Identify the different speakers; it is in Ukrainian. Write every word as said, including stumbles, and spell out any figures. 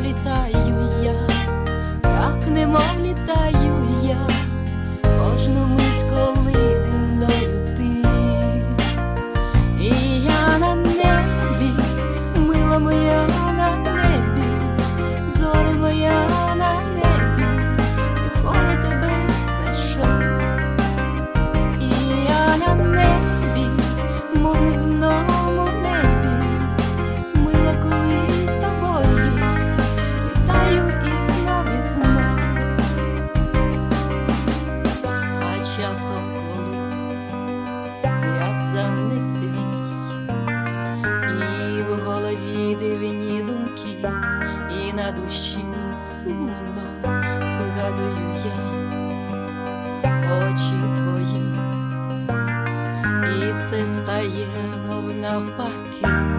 Speaker 1: літаю я, так немов літаю я, кожну мить, коли зі мною ти. І я на небі, мила моя на небі, зоре моя на небі, відколи тебе знайшов. І я на небі, мов неземному небі, мила, коли з тобою літаю і знов і знов. А часом, коли я сам не свій, і в голові дивні думки, і на душі сумно, згадую я очі твої, і все стає, мов навпаки.